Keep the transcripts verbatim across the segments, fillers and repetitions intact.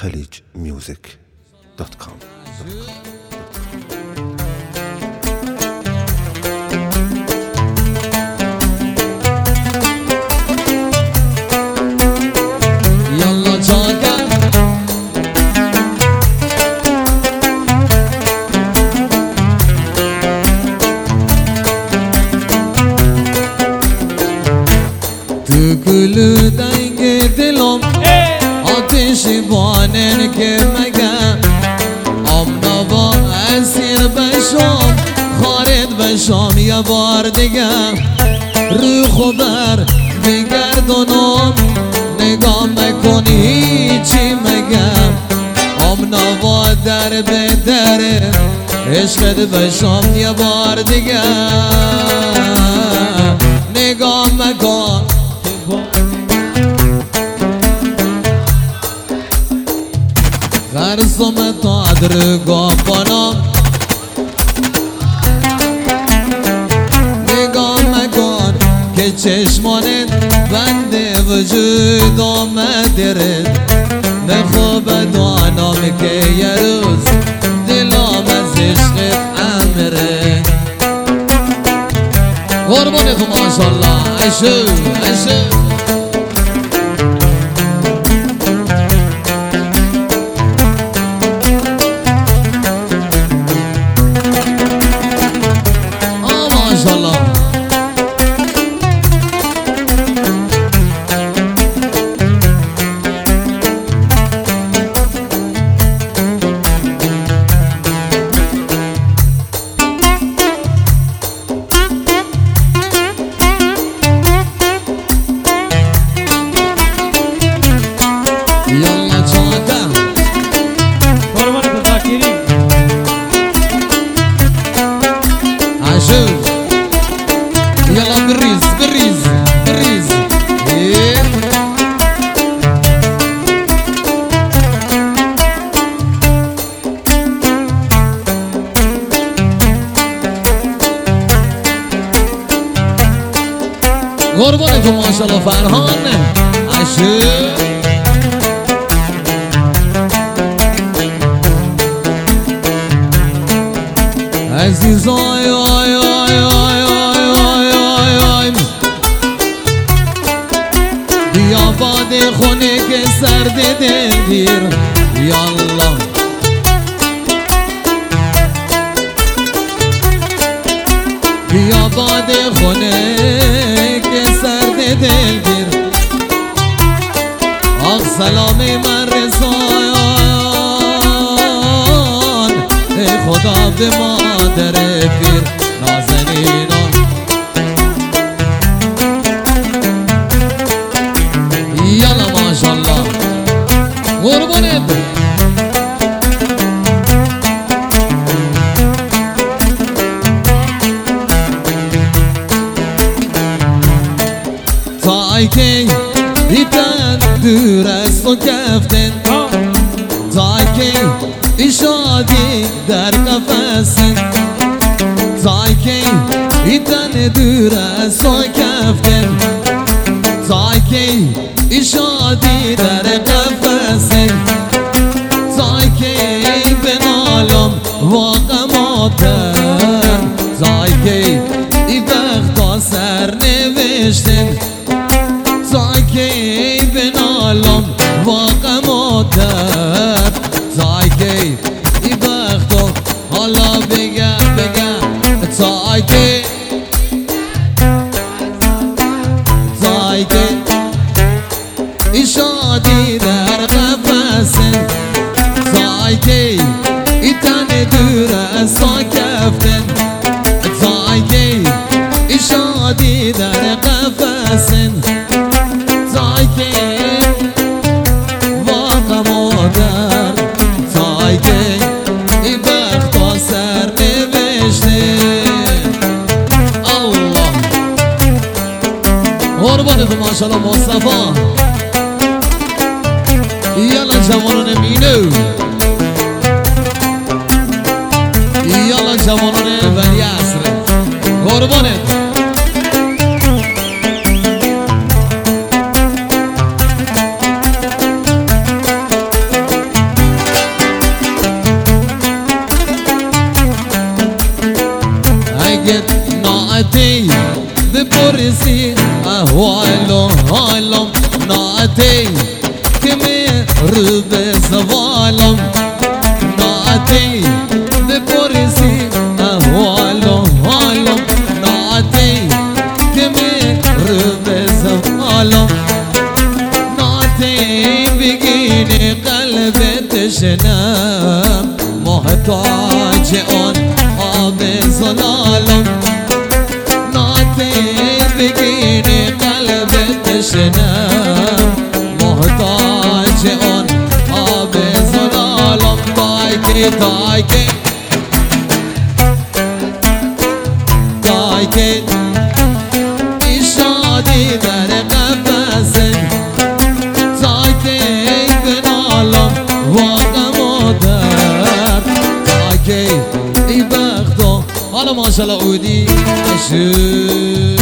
خلیج میوزیک دات کام. یالا چاکر تو کلو دنگ دلم آتش بانن که مگم آمنا با اسیر بشام خارد بشام یه بار دیگه رو خبر بگردونم نگاه مکن هیچی مگم آمنا با در به در عشقت بشام یه بار دیگه نگاه مکن غرصم تا درگاه کنم نگاه مکن که چشمانت بند وجود آمده رد نخواب دانم که یه روز دلام از عشقت امره قربانتون ماشالله عشو عشو قربانتون ماشالله فرهان عشق عزیزای آی آی آی آی آی آی آی بیا باد خونه که سرد دلگیر یالله بیا باد خونه که سرد دلگیر آخ سلام من رسان ای خدا به مادر پیر نازنینان یالا ماشالله قربانت تای که ایتن دور از تو کفتن تای که ایشادی در قفسن تای که ایتن دور از تو کفتن تای که ایشادی در قفسن تای که بنالم واقع مادر تای که ای بختا سر نوشتن تای که بنالم واقع مادر تای که ای بختو حالا بگم بگم تای که تای که ای شادی در قفسن تای که ای تن دور از تو کفتن تای که ای شادی در قفسن تای که واقع مادر تای که ای بختا سر نوشته الله قربانتون ماشالله مصطفی یالا جوانان مینو یالا جوانان ولی عصر قربانت رو به زوالم ناتی بپرسی احوالم حالم ناتی که می رو به زوالم ناتی بگینی قلب تشنم محتاج اون آب زلالم ناتی بگینی قلب تشنم محتاج اون آب زلالم تایکی تایکی تایکی ایشادی در قفسه تایکی بنالم واقع مادر تایکی ای بختو حالا ماشالله اودی اشو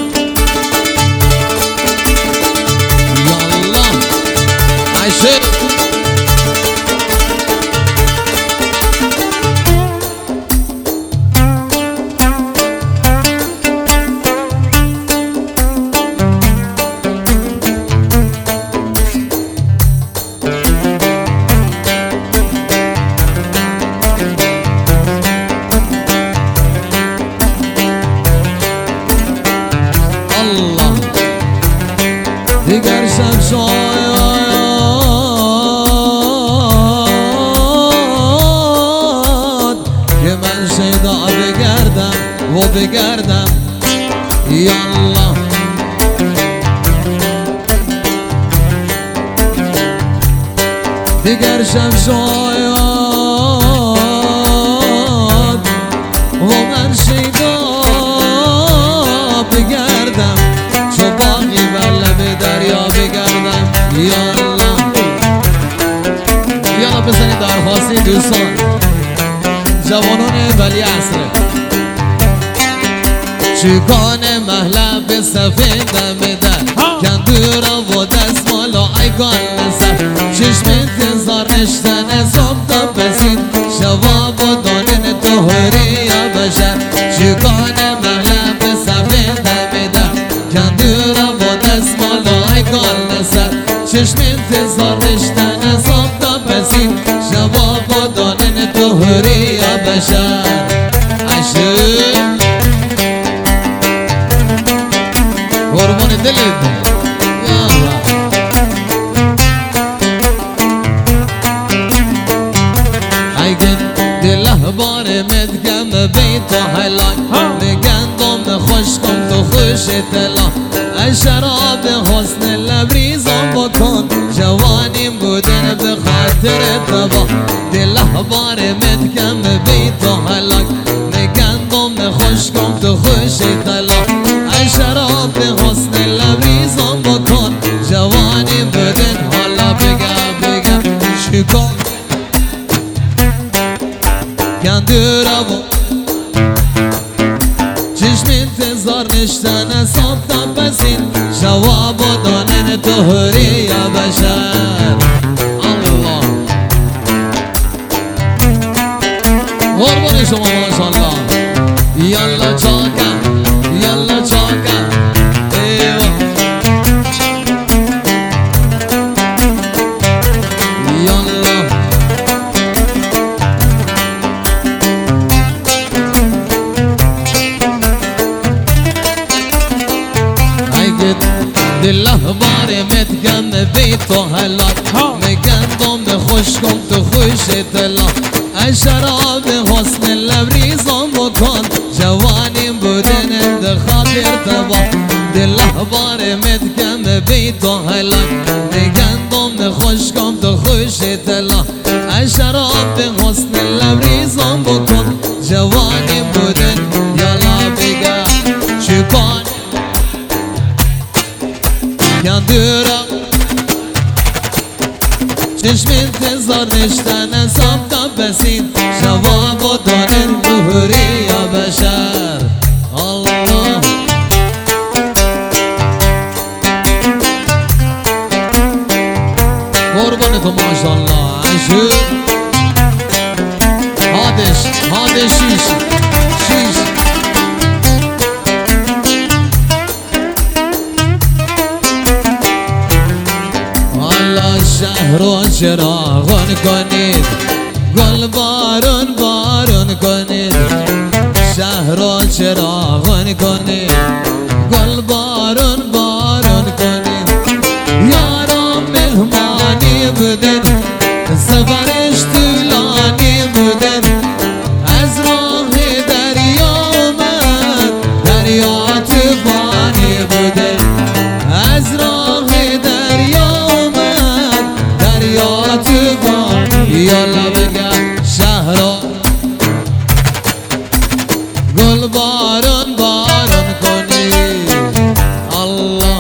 دیگر شب شاید که من شیدا بگردم و بگردم یالله دیگر شب شاید و من شیدا بگردم چو باقی بر لب دریا بگردم یالله یالا بزنید درخواستی دوستان جوانان ولی عصره چکان محله به سفیده میدن کندورا و دستمال و ایگان نزد چشم انتظار نشتن صبح تا پسید شواب و دانن توهری یا بشر چکان محله به سفیده میدن کندورا و دستمال و ایگان نزد چشم انتظار نشتن صبح تا پسید شواب و دانن توهری یا بشر عشق قربان دلت اگه دله بار مدگم بیت و حلال بگندم خوش کن تو خوش تلا شراب حسن لبریزم بکن جوانیم بودن به خاطر تبا دله بار مدگم بیت و حلال بگندم خوش کن تو خوش تلا شراب حسن لبریزم بکن جوانی بدن حالا بگم بگم شکن گندورا و چشم انتظار نشتن صبح تا پسین جواب و دانن توهری یا بشر الله قربان شما ماشالله یالا چاکم یالا چاکم ایوه یالا اگه دله بار مدگم بیت و حلال مگندم خوش کن تو خوش تلا شراب حسن لبریزم بکن جوانیم بودن ده خاطر تبا دله بار مدگم بیت و حلال مگندم خوش کن تو خوش تلا شراب حسن لبریزم بکن جوانیم بودن یالا بگم چکن گندورا چشم انتظار نشتن صبح تا پسین جواب و دانن توهری یا بشر الله قربان تو ماشالله عشق حادش حادش شیش شیش یالا شهر و چراغون کنید گل بارون بارون کنید شهر و چراغون کنید گل بارون بارون کنید یارا مهمانی بودن سفرش طولانی بودن از راه دریا آمد دریا طوفانی بودن از راه دریا آمد دریا طوفان یالا بگم شهرها گل بارون بارون کنی الله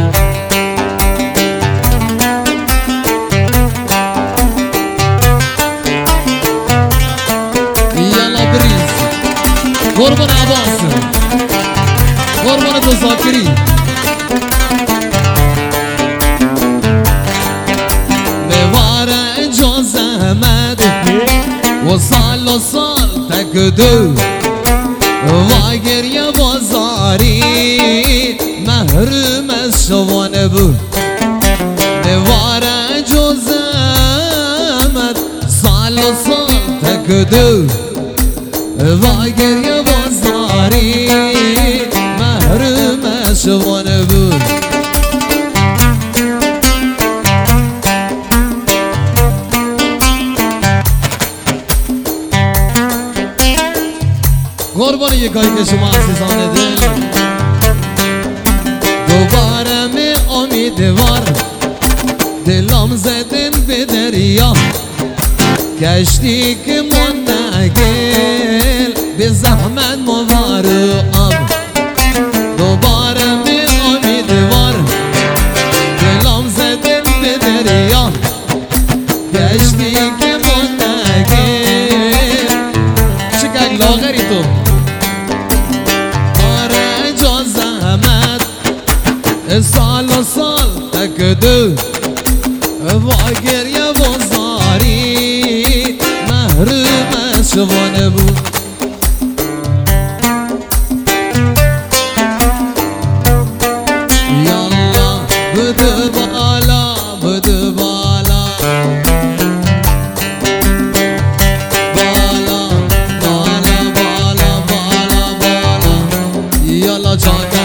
یالا بریز قربان عباس قربان تو زاکری و سال و سال تکدو و گریه بازاری محروم از شوانه بود نوار جز احمد سال و سال تکدو و گریه بازاری محروم از شوانه بود قربان یک کاری که شما عزیزان دل دوباره می امیدوار دلم زدن به دریا کشتی که من نگل به زحمت موارو آب دوباره می امیدوار دلم زدن به دریا کشتی که من نگل شکل لاغری تو سال و سال تکدو و گریه بازاری محروم از شوانه بود یالا بدو بالا بدو بالا بالا بالا بالا بالا بالا یالا جاکا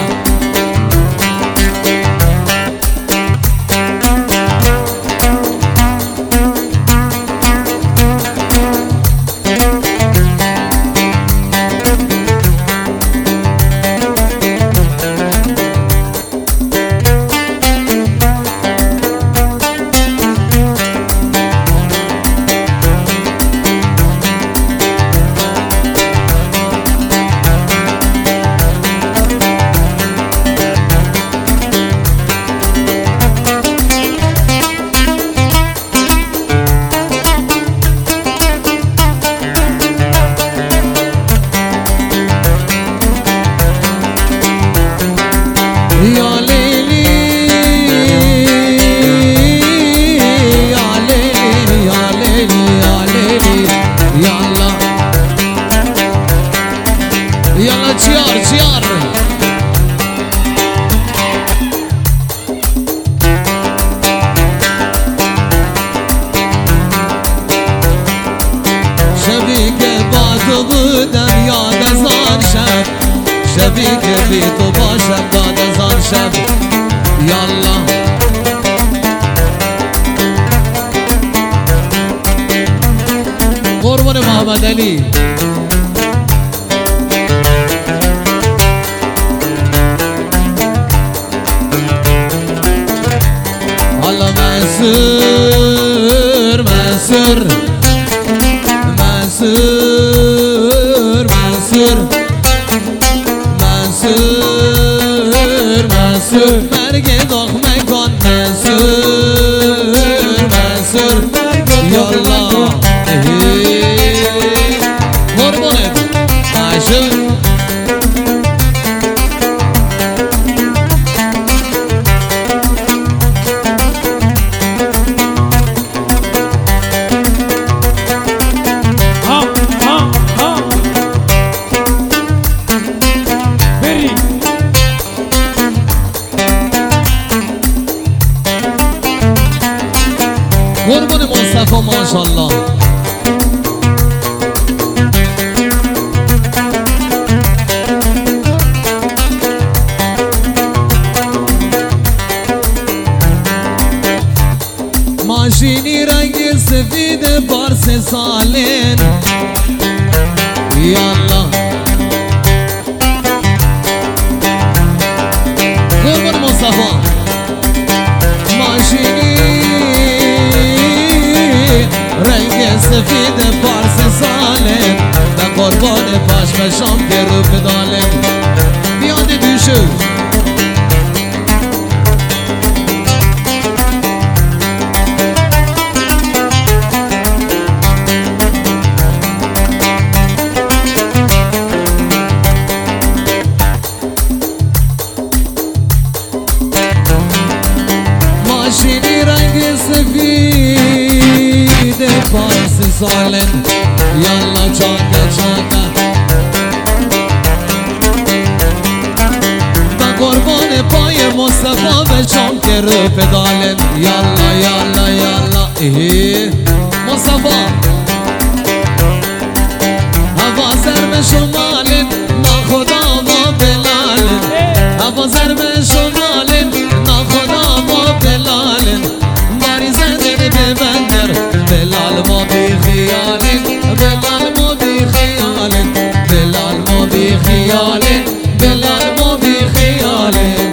بودم یاد از آن شب شبی که بی تو باشم داد از آن شب یالله قربان محمد علی حالا منصور منصور منصور منصور منصور منصور مرگ دخمه کن منصور منصور یالله قربانت عاشق قربون مصطفى ماشاءالله. ماشینی رنگ سفید پارس سالین یالله قربون مصطفى. ماشینی رنگ سفید پارس سالین به قربان پشمشام که رو بدالم بیاد دوشو. ماشینی رنگ سفید پارس سالن یالا چاکه چاکه با قربان پای مصطفى بشام که رو پدالن یالا یالا یالا ایه مصطفى. هوا ضرب شمالن ناخدا و بلالن هوا ضرب شمالن ناخدا و بلالن باری زدن ببندر بلال ما بی خیالن بلال ما بی خیالن بلال ما بی خیالن بلال ما بی خیالن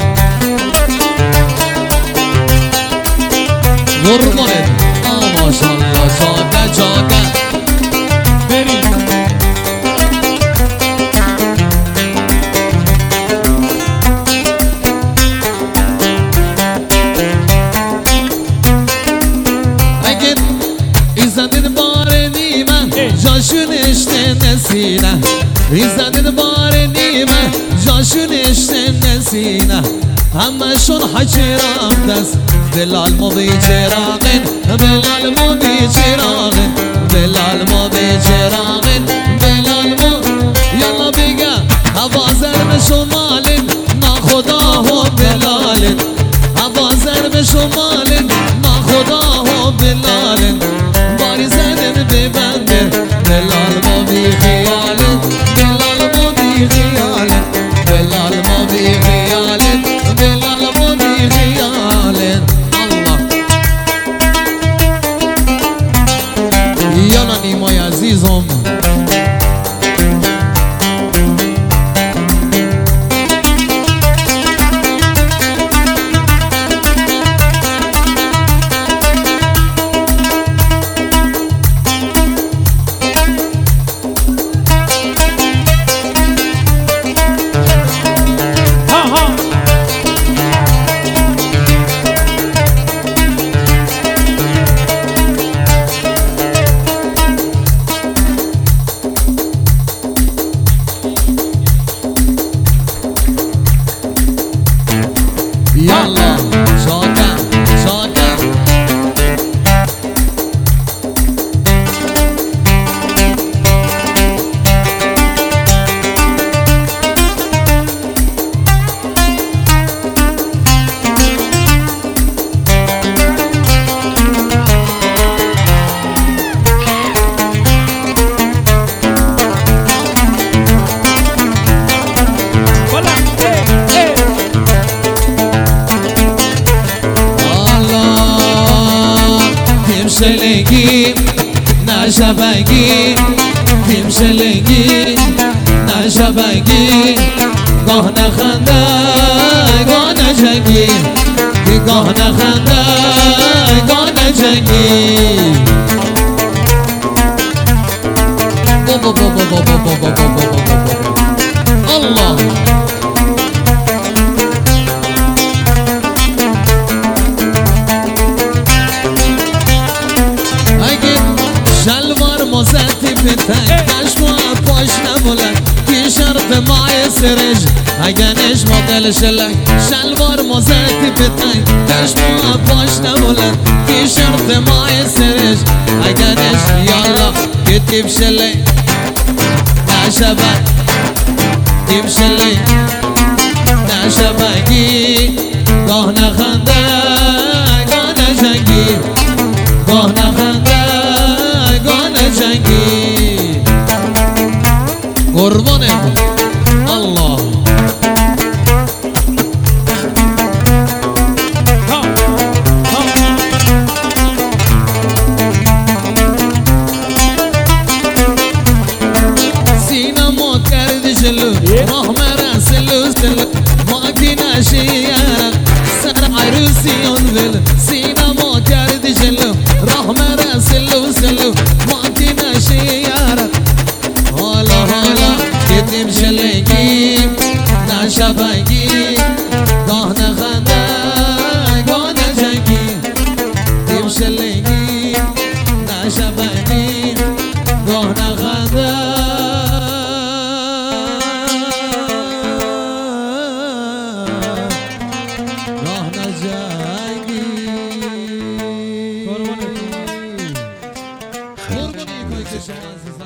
قربانت آه ماشاءالله چاکه چاکه بریم. جاشون اشته نسینه ایزدن بار نیمه جاشون اشته نسینه همشون حجرام دست بلال ما بی چراغن بلال ما بی چراغن بلال ما بی چراغن بلال ما یالا بگه هوا ضرب شمالن ناخدا و بلالن هوا ضرب شمالن ناخدا و بلالن باری زدن ببنده بلال ما بی خیالن بلال ما بی خیالن بلال ما بی خیالن بلال ما بی خیالن الله یالا نیمای عزیزم. یالا شاکر شاکر شلنگی نشبنگی تیم شلنگی نشبنگی گاه نخنده گاه نجنگی گاه نخنده گاه نجنگی الله مزتی پتنگ نشما پاش نبولن کی شرط مای سرج اگه نشما دل شلنگ شلوار مزتی پتنگ نشما پاش نبولن کی شرط مای سرج اگه نش یالا کی تیب شلنگ نشبه تیب شلنگ نشبگی گاه نخنده گاه نجنگی گاه نخنده گاه نجنگی قربانم الله سینما کردی جلو راه مرسلو سلو ما کی نشیارم سر عروسیون ول سینما کردی جلو راه مرسلو سلو ما کی نشیارم حالا حالا گتیم شلگی نشبگی گاه نخنده گاه نجنگی گتیم شلگی نشبگی گاه نخنده قربونی قربونی کوی که شما عزیز